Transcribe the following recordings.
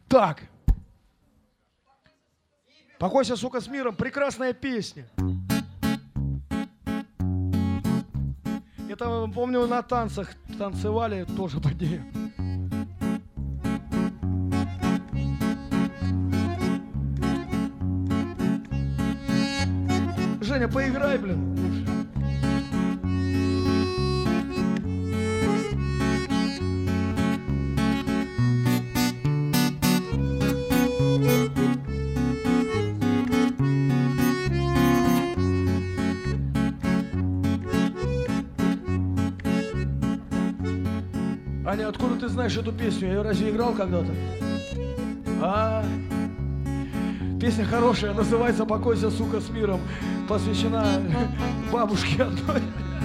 Так. «Покойся, сука, с миром» — прекрасная песня. Это, помню, на танцах танцевали тоже под нее. Женя, поиграй, блин. Аня, откуда ты знаешь эту песню? Я ее разве играл когда-то? Песня хорошая, называется «Покойся, сука, с миром», посвящена бабушке одной.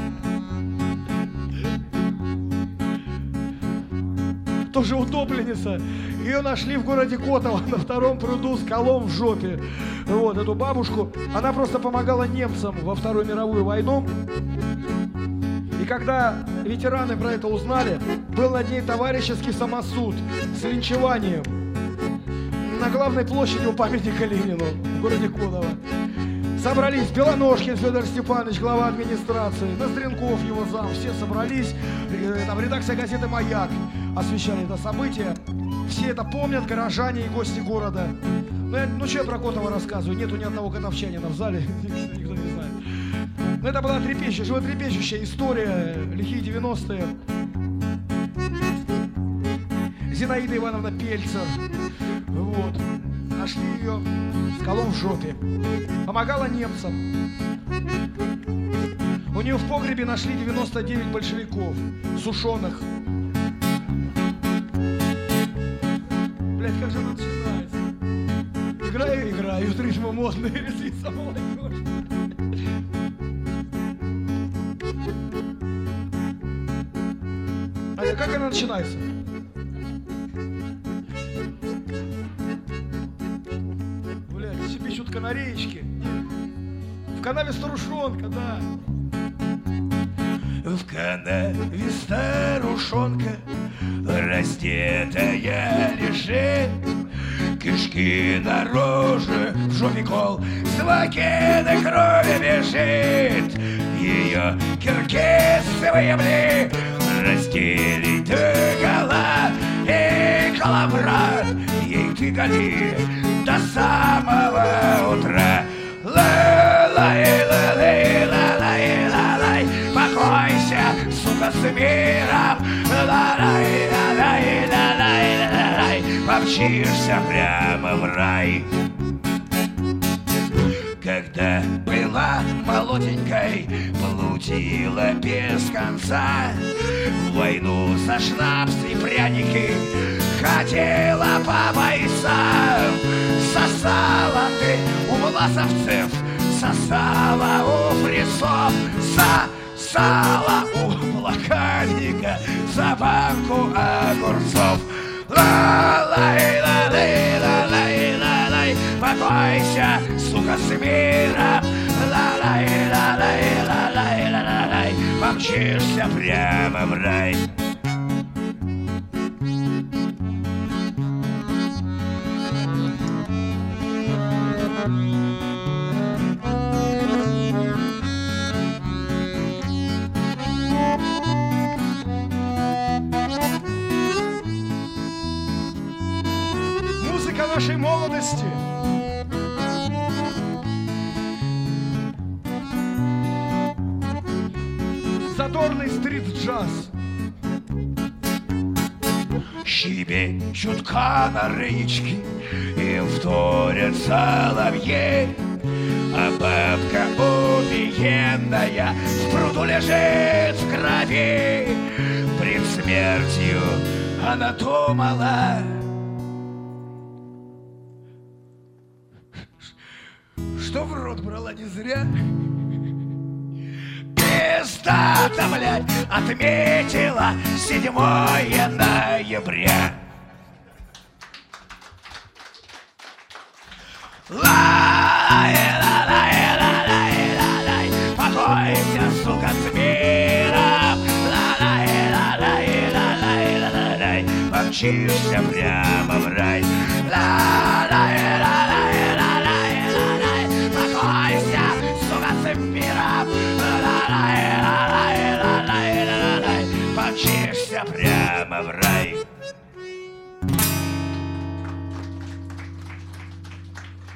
Тоже утопленница. Ее нашли в городе Котово на втором пруду с колом в жопе. Вот, эту бабушку. Она просто помогала немцам во Вторую мировую войну. И когда ветераны про это узнали, был над ней товарищеский самосуд с линчеванием на главной площади у памятника Ленину в городе Котово. Собрались Белоножкин Федор Степанович, глава администрации, Ноздренков, его зам, все собрались. Там редакция газеты «Маяк» освещали это событие. Все это помнят, горожане и гости города. Ну что я про Котово рассказываю? Нету ни одного котовчанина в зале, никто не знает. Но это была животрепещущая история, лихие 90-е. Зинаида Ивановна Пельцер. Вот. Нашли ее с колом в жопе. Помогала немцам. У нее в погребе нашли 99 большевиков, сушеных. Блять, как же она начинается? Играют ритмы модные, резвится молодежь. А как она начинается? Блядь, щебечут канареечки. В канаве старушонка, да. В канаве старушонка раздетая лежит, кишки наружу, в жопе кол, с лакетой крови бежит. Ее киргизовые бли разделить догола, и коловрат ей тыгали до самого утра. Лай-лай-лай-лай-лай-лай, покойся, сука, с миром. Лай-лай-лай-лай-лай, помчишься прямо в рай. Когда была молоденькой, блудила без конца, в войну за шнапс и пряники ходила по бойцам. Сосала ты у власовцев, сосала у фрицов, сосала у блокадника за банку огурцов. Ла-лай-ла-лай-ла-лай-ла-лай, покойся, сука, с миром. Ла-лай-ла-лай-ла-лай-ла-лай, помчишься прямо в рай. Музыка нашей молодости. Задорный стрит-джаз. Щебечут канарейки, им вторят соловьи, а бабка убиенная в пруду лежит в крови. Пред смертью она думала, что в рот брала не зря. Пизда-то, блядь, отметила 7 ноября. Лай-лай-лай-лай-лай-лай, покойся, сука, с миром. Лай-лай-лай-лай-лай-лай, помчишься прямо в